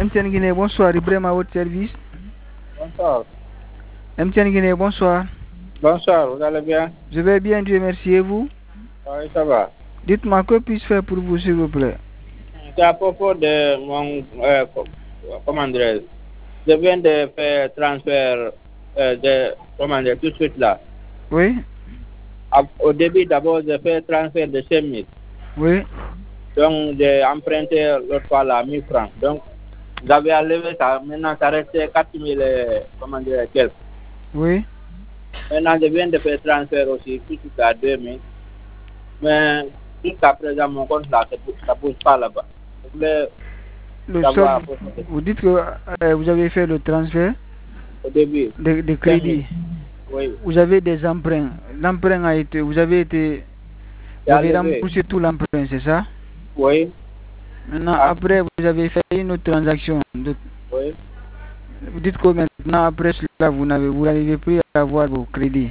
MTN Guinée, bonsoir. Ibrahim à votre service. Bonsoir. MTN Guinée, bonsoir. Bonsoir, vous allez bien? Je vais bien, Dieu merci. Et vous? Oui, ça va. Dites-moi, que puis-je faire pour vous, s'il vous plaît? C'est à propos de mon... comment dirais-je? Je viens de faire transfert comment dire, tout de suite là. Oui? Au début, d'abord, j'ai fait transfert de 5 000. Oui? Donc, j'ai emprunté l'autre fois là 1 000 francs. Donc, j'avais enlevé ça. Maintenant, ça restait 4 000, comment dire, quelques. Oui? Maintenant, je viens de faire transfert aussi, tout de suite à 2 000. Mais jusqu'à présent, mon compte là, ça ne bouge pas là-bas. Je voulais savoir vous dites que vous avez fait le transfert au début de crédit. Oui. Vous avez des emprunts. L'emprunt a été... Vous avez remboursé tout l'emprunt, c'est ça? Oui. Maintenant, après, vous avez fait une autre transaction. Oui. Vous dites que maintenant, après cela, vous n'arrivez plus à avoir vos crédits.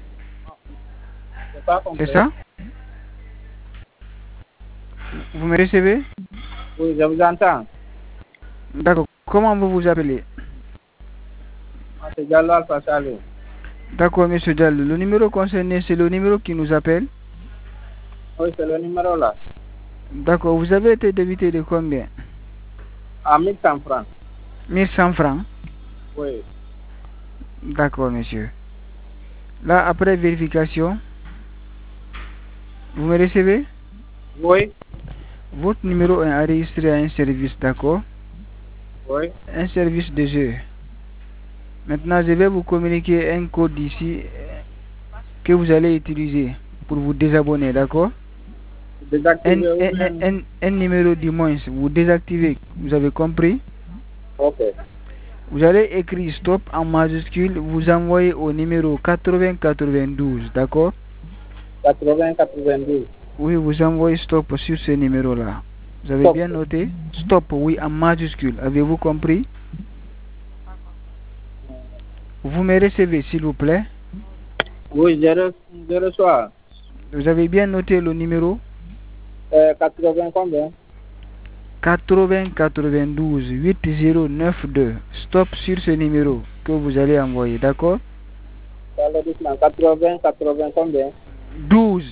C'est ça? Vous me recevez? Oui, je vous entends. D'accord. Comment vous vous appelez? C'est Diallo Alpha Salou. D'accord, monsieur Diallo. Le numéro concerné, c'est le numéro qui nous appelle? Oui, c'est le numéro là. D'accord. Vous avez été débité de combien? À 1 100 francs. 1100 francs? Oui. D'accord, monsieur. Là, après vérification, vous me recevez? Oui. Votre numéro est enregistré à un service, d'accord? Oui. Un service de jeu. Maintenant, je vais vous communiquer un code ici que vous allez utiliser pour vous désabonner, d'accord? Un numéro du moins, vous désactivez, vous avez compris? Ok. Vous allez écrire stop en majuscule, vous envoyez au numéro 8092, d'accord? 8092. Oui, vous envoyez stop sur ce numéro-là. Vous avez bien noté? Stop, oui, en majuscule. Avez-vous compris? Vous me recevez, s'il vous plaît? Oui, je reçois. Vous avez bien noté le numéro? 80 combien? 8092 8092. Stop sur ce numéro que vous allez envoyer, d'accord? 80 combien? 12.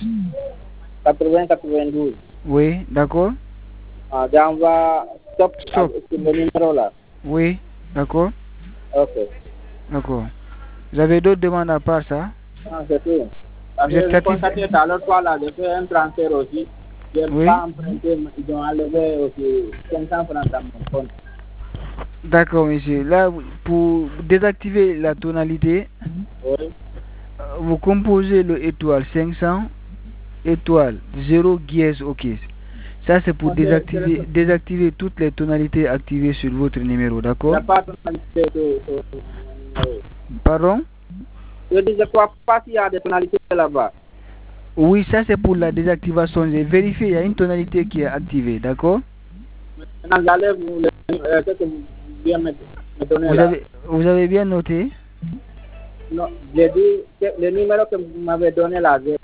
92. Oui, d'accord? J'envoie stop sur le numéro là. Oui, d'accord? Ok. D'accord. Vous avez d'autres demandes à part ça? Ah, c'est tout. Vous êtes satisfait? Contacté à l'autre fois là, j'ai fait un transfert aussi. Je n'ai pas emprunté, ils ont enlevé aussi 500 francs dans mon compte. D'accord, monsieur. Là, pour désactiver la tonalité, oui. Vous composez le étoile 500, étoile 0 dièse OK. Ça, c'est pour désactiver toutes les tonalités activées sur votre numéro, d'accord? Il n'y a pas de tonalité. Pardon? Je dis, je ne crois pas qu'il y a des tonalités là-bas. Oui, ça c'est pour la désactivation. J'ai vérifié, il y a une tonalité qui est activée, d'accord? Maintenant, j'allais vous bien me donner là. Vous avez bien noté? Non, j'ai dit que le numéro que vous m'avez donné là,